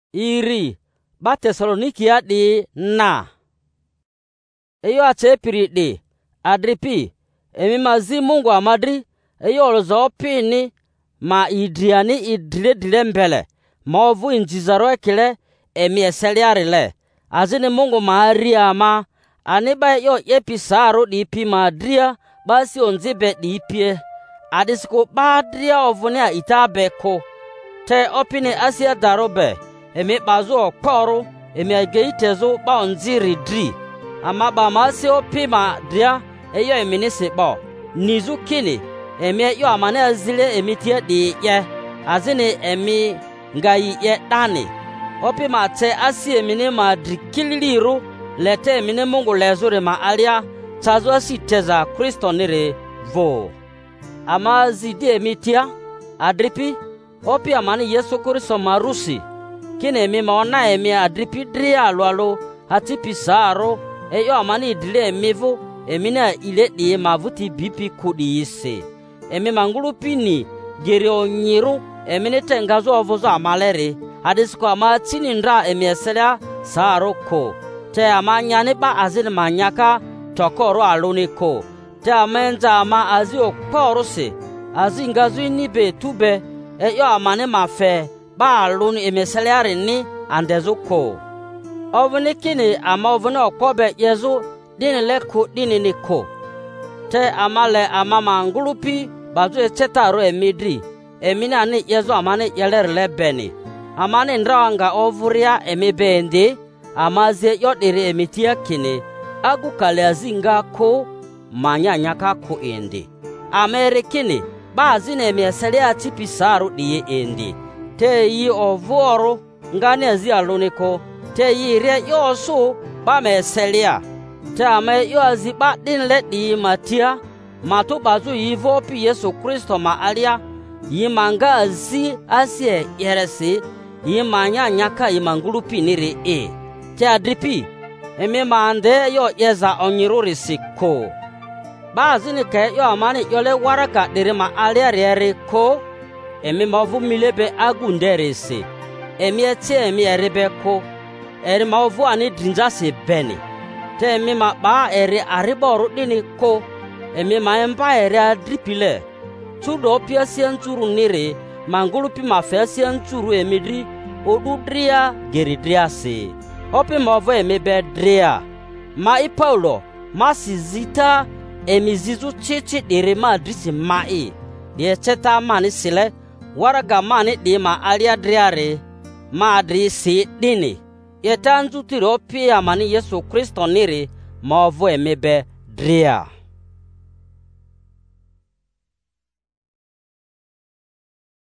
iri ba Tesalonika di na eyo achepiri di Adripi emi mazi Mungu amadri eyo olozo pini ma idriani idrile mbele ma ovu injizaro ekile emi eseliarile azini Mungu maaria ma aniba yo episaro di pi madria basi onzibe di ipie adisiko badria ovunia itabeko te opini asia darobe emi bazu okporo emi ageitezo ba onziri dri ama ba masi opi madria eyo emi nisebo nizu kini emi yo amane azile emi tie di ye azini emi ngai ye dani opi mate asi emi ni madri kililiru lete emi ni Mungu lezure ma alia tazo asi teza Kristo nire vo ama zidi emi tia Adripi opi amani Yesu Kristo marusi kine emi maona emi Adripi dri alo hati pisaro eyo amani idile emi vo emi na ile di mavuti bipi kudi ise emi mangulu pini geri onyiru emi ne tengazo ovozo amalere hadisiko ama tinindra emi eselia saro ko te ama nyane ba azin manyaka tokoro aluni ko te amenza ama azi okporo se azi ngazu nibe tube eyo amane mafe ba aluni emi eselia rini andezo ko ovuni kini ama ovuni okpobe yezu dini leko dini niko te amale ama mangulupi bazu echetaro emidri emina ni yezu amane yelerle beni amane ndrawanga ovuria emibende amaze yodere emitia kine agukale azinga ko manyanyaka ko ende amerikini bazine emesele atipisaru diye ende te yi ovoro ngane azi aluniko te yi re yoso ba meselia te ame yo aziba din ledi matia matu bazu yivo pi Yesu Kristo ma alia yimanga azi asie yeresi yimanya nyaka yimangulu pinire te Adripi emi mande yo yeza onyiruri siko bazini ke yo amani yole waraka dire ma alia rere ko emi mavu milebe agunderese emi eti emi erebe ko eri mavu ani drinja se beni te emi ma ba eri ariboru dini ko emi ma emba eri Adripile tudo pia sienturu nire mangulu pi mafe sienturu emidri odudria geridria se opi movo emi bedria ma i Paulo ma sizita emi zizu chichi dire ma drisi mai die cheta mani sile waraga mani di ma alia driare ma adri si dini yetanzu tiro pi amani Yesu Kristo nire movo emi bedria